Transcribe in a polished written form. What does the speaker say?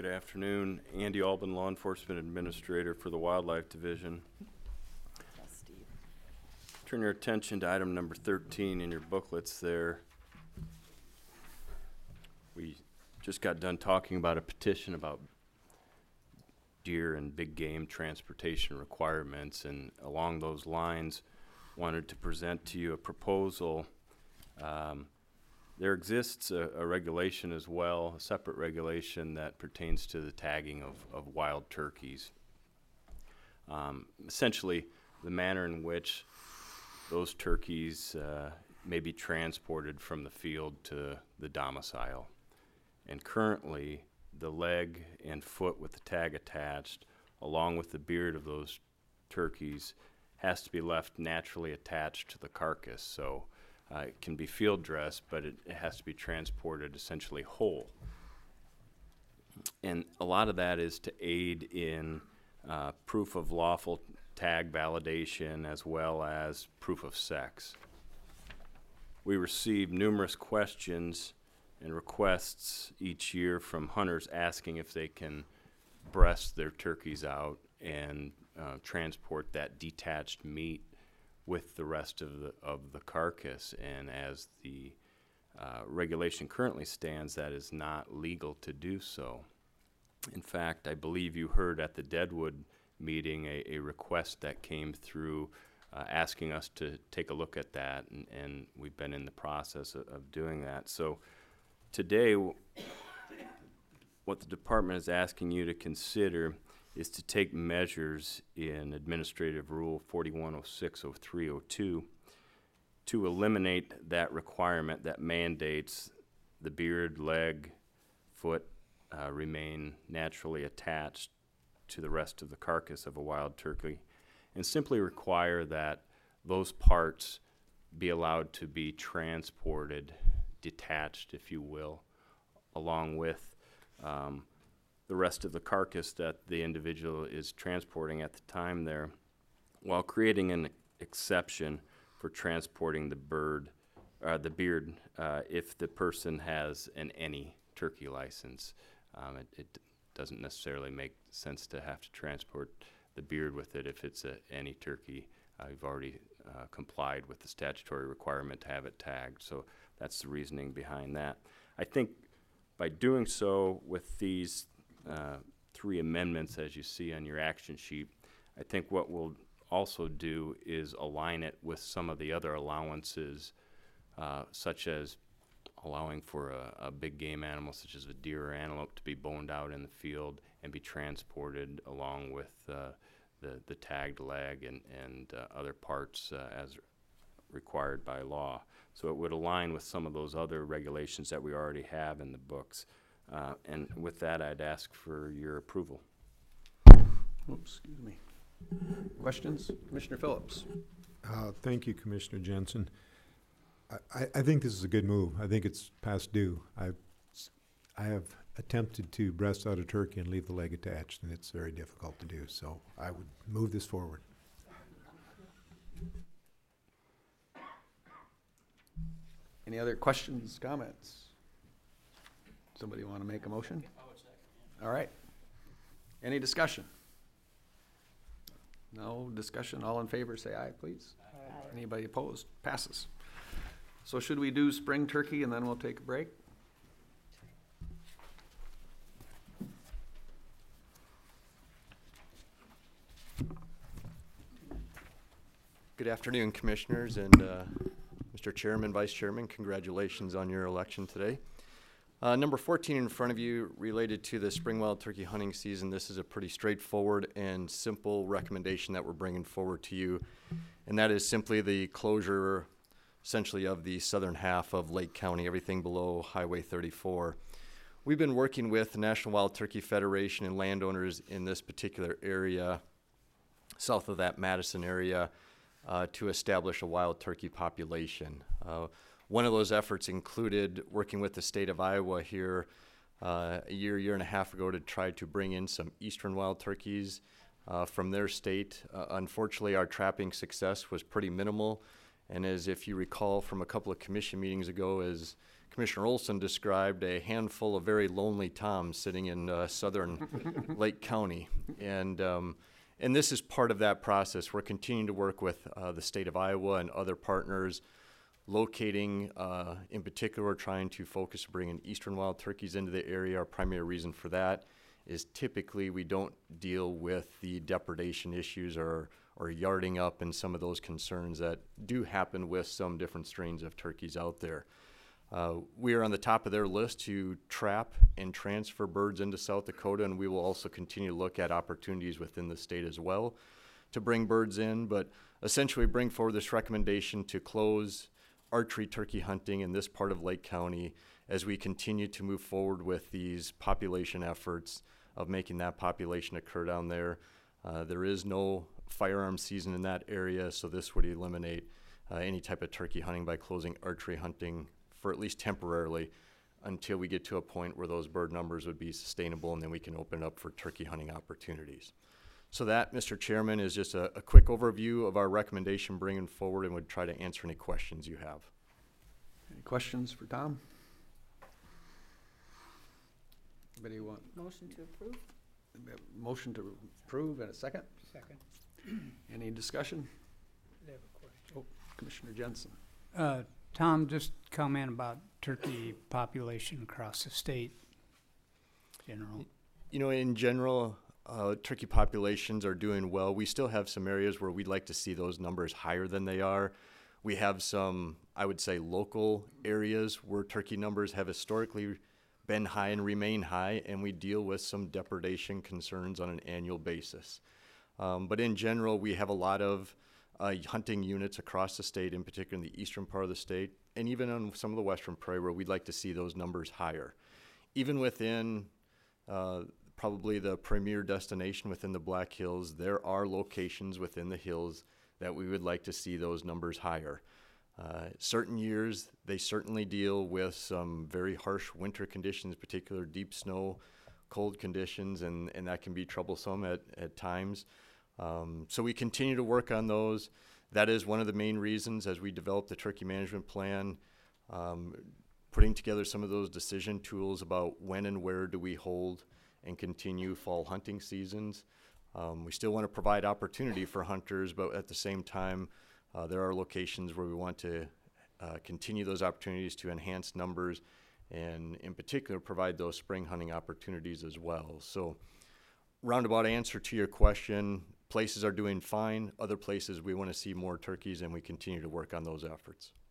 afternoon. Andy Albin, Law Enforcement Administrator for the Wildlife Division. Yes, Steve. Turn your attention to item number 13 in your booklets there. We just got done talking about a petition about deer and big game transportation requirements, and along those lines wanted to present to you a proposal. There exists a regulation as well, a separate regulation that pertains to the tagging of wild turkeys. Essentially, the manner in which those turkeys may be transported from the field to the domicile. And currently, the leg and foot with the tag attached, along with the beard of those turkeys, has to be left naturally attached to the carcass. So it can be field dressed, but it has to be transported essentially whole. And a lot of that is to aid in proof of lawful tag validation as well as proof of sex. We receive numerous questions and requests each year from hunters asking if they can breast their turkeys out and transport that detached meat with the rest of the carcass. And as the regulation currently stands, that is not legal to do so. In fact, I believe you heard at the Deadwood meeting a request that came through asking us to take a look at that, and we've been in the process of doing that. So today, what the department is asking you to consider is to take measures in Administrative Rule 4106-0302 to eliminate that requirement that mandates the beard, leg, foot remain naturally attached to the rest of the carcass of a wild turkey, and simply require that those parts be allowed to be transported, detached, if you will, along with the rest of the carcass that the individual is transporting at the time there, while creating an exception for transporting the beard if the person has an any turkey license. It doesn't necessarily make sense to have to transport the beard with it if it's any turkey. You've already complied with the statutory requirement to have it tagged, so that's the reasoning behind that. I think by doing so with these three amendments, as you see on your action sheet, I think what we'll also do is align it with some of the other allowances, such as allowing for a big game animal such as a deer or antelope to be boned out in the field and be transported along with the tagged leg and other parts as required by law. So it would align with some of those other regulations that we already have in the books. And with that, I'd ask for your approval. Oops, excuse me. Questions? Commissioner Phillips. Thank you, Commissioner Jensen. I think this is a good move. I think it's past due. I have attempted to breast out a turkey and leave the leg attached, and it's very difficult to do. So I would move this forward. Any other questions, comments? Somebody want to make a motion? All right. Any discussion? No discussion. All in favor, say aye, please. Aye. Anybody opposed? Passes. So should we do spring turkey and then we'll take a break? Good afternoon, Commissioners and Mr. Chairman, Vice Chairman. Congratulations on your election today. Number 14 in front of you related to the spring wild turkey hunting season. This is a pretty straightforward and simple recommendation that we're bringing forward to you, and that is simply the closure essentially of the southern half of Lake County, everything below Highway 34. We've been working with the National Wild Turkey Federation and landowners in this particular area, south of that Madison area, to establish a wild turkey population. One of those efforts included working with the state of Iowa here a year and a half ago to try to bring in some eastern wild turkeys from their state. Unfortunately, our trapping success was pretty minimal, and as if you recall from a couple of commission meetings ago, as Commissioner Olson described, a handful of very lonely toms sitting in southern Lake County. And this is part of that process. We're continuing to work with the state of Iowa and other partners, locating, in particular, we're trying to focus on bringing eastern wild turkeys into the area. Our primary reason for that is typically we don't deal with the depredation issues or yarding up and some of those concerns that do happen with some different strains of turkeys out there. We are on the top of their list to trap and transfer birds into South Dakota, and we will also continue to look at opportunities within the state as well to bring birds in, but essentially bring forward this recommendation to close archery turkey hunting in this part of Lake County as we continue to move forward with these population efforts of making that population occur down there. There is no firearm season in that area, so this would eliminate any type of turkey hunting by closing archery hunting for at least temporarily until we get to a point where those bird numbers would be sustainable, and then we can open up for turkey hunting opportunities. So that, Mr. Chairman, is just a quick overview of our recommendation bringing forward, and would try to answer any questions you have. Any questions for Tom? Anybody want Motion to approve? a motion to approve and a second? Second. Any discussion? I have a question. Oh, Commissioner Jensen. Tom, just comment about turkey population across the state, general. You know, in general, turkey populations are doing well. We still have some areas where we'd like to see those numbers higher than they are. We have some, I would say, local areas where turkey numbers have historically been high and remain high, and we deal with some depredation concerns on an annual basis. But in general, we have a lot of hunting units across the state, in particular in the eastern part of the state, and even on some of the western prairie where we'd like to see those numbers higher. Even within probably the premier destination within the Black Hills, there are locations within the hills that we would like to see those numbers higher. Certain years, they certainly deal with some very harsh winter conditions, particular deep snow, cold conditions, and that can be troublesome at times. So we continue to work on those. That is one of the main reasons as we develop the turkey management plan, putting together some of those decision tools about when and where do we hold and continue fall hunting seasons. We still want to provide opportunity for hunters, but at the same time, there are locations where we want to continue those opportunities to enhance numbers and in particular provide those spring hunting opportunities as well. So roundabout answer to your question, places are doing fine. Other places we want to see more turkeys, and we continue to work on those efforts.